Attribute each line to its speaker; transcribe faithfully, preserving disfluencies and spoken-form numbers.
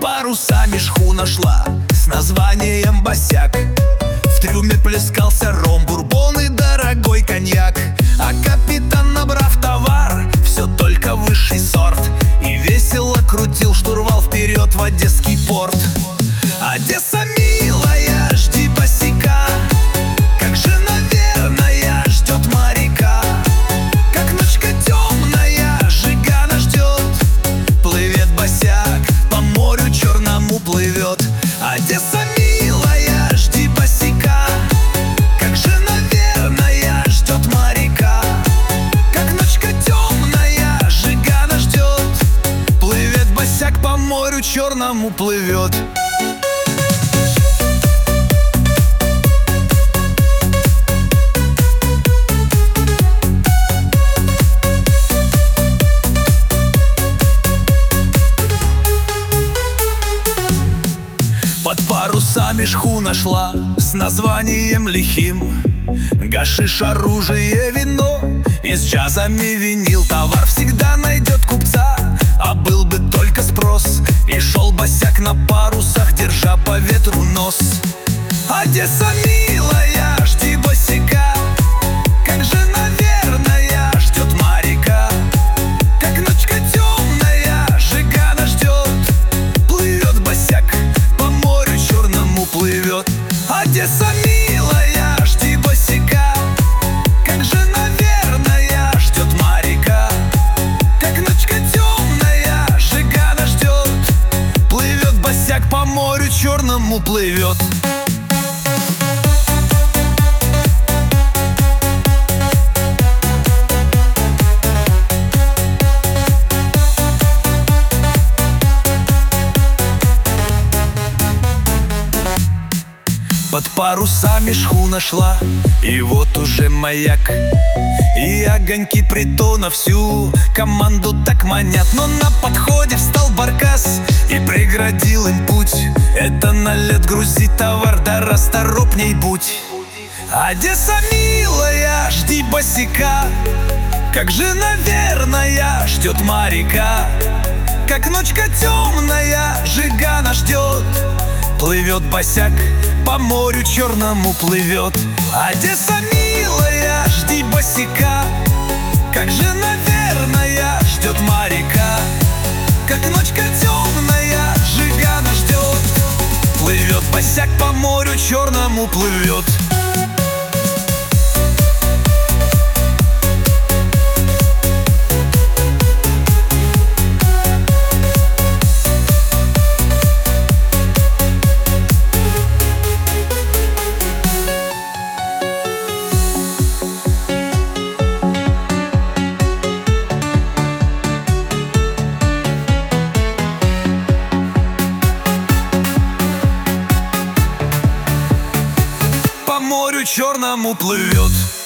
Speaker 1: парусами шхуна шла с названием «Босяк». В трюме плескался ром, бурбон и дорогой коньяк. А капитан, набрав товар, все только высший сорт, и весело крутил штурвал вперед в Одесский порт. Одесса, милая, жди босяка, как же, наверное, ждет моряка. Как ночка темная, жига нас ждет, плывет босяк, по морю черному плывет. Одесса, милая, жди босяка, как же, наверное, ждет моряка. Как ночка темная, жига нас ждет, плывет босяк, по морю черному плывет. Под парусами шхуна шла с названием лихим. Гашиш, оружие, вино и с джазами винил. Товар всегда найдет купца, а был бы только спрос. И шел босяк на парусах, держа по ветру нос. Одесса, милая, жди босяка, как же, наверное, ждет моряка. Как ночка темная, жига нас ждет, плывет босяк, по морю черному плывет. Одесса, милая, жди босяка, как же, наверное, ждет моряка. Как ночка темная, жига нас ждет, плывет босяк, по морю черному плывет. Под парусами шхуна шла, и вот уже маяк, и огоньки притона всю команду так манят. Но на подходе встал баркас и преградил им путь. Это на лед грузи товар, да расторопней будь. Одесса, милая, жди босяка, как же, наверное, ждет моряка. Как ночка темная, жига нас ждет, плывет босяк, по морю черному плывет. Одесса, милая, жди босяка, как же, наверное, ждет моряка. Как ночка темная, жига нас ждет, плывет босяк, по морю черному плывет. По морю черному плывет.